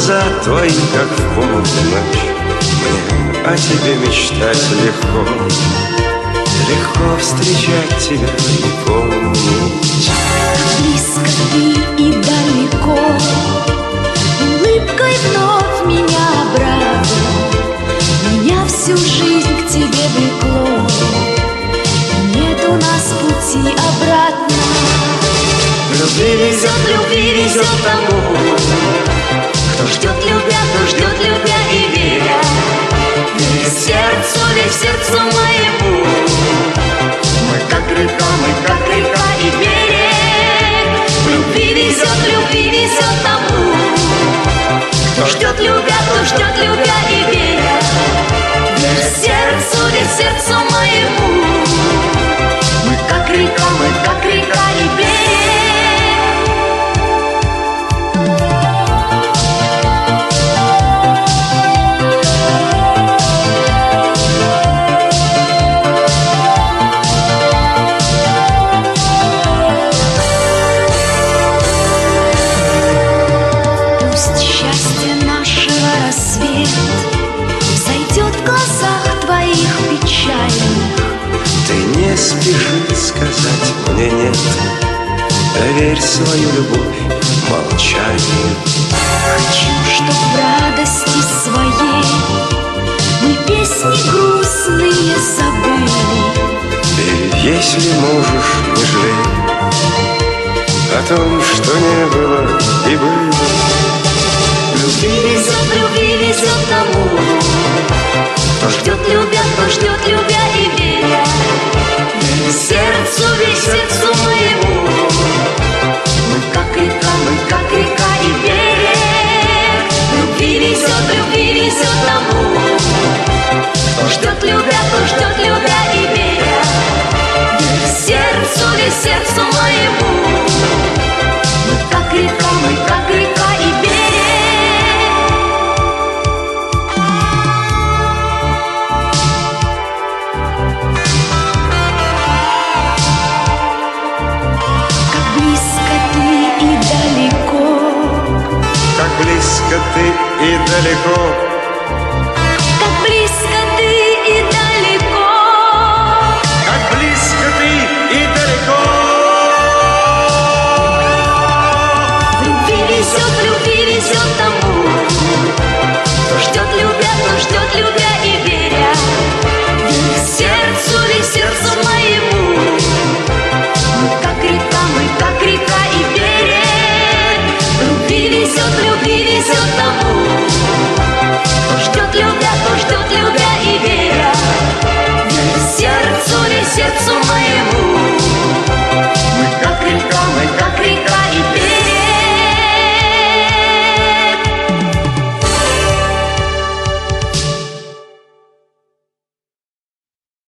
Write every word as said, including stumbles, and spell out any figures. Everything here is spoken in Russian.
глаза твои, как в полночь. Мне о тебе мечтать легко, легко встречать тебя и помнить. Близко ты и далеко, улыбкой вновь меня обрадуй. Меня всю жизнь к тебе влекло, нет у нас пути обратно. Любви везет, любви везет тому, кто ждет любя, кто ждет любя и веря. Весь сердцу, весь сердцу моему. Мы как река, мы как река и берег. Любви везет, любви везет тому, кто ждет любя, кто ждет любя и веря. Весь сердцу, весь сердцу моему. Мы как река, мы как река и берег. Не спеши сказать мне нет, доверь свою любовь молчанию. Хочу, чтоб в радости своей мы песни грустные забыли. И если можешь, не жалей о том, что не было и было. Любви везет, любви везет тому, кто ждет любя, кто ждет любя и веря. Сердцу, весь сердцу моему. Мы как река, мы как река и берег. Любви везет, любви везет тому, кто ждет любя, кто ждет любя и веря. Сердцу, весь сердцу моему. Мы как река, мы как река и берег. Близко ты и далеко,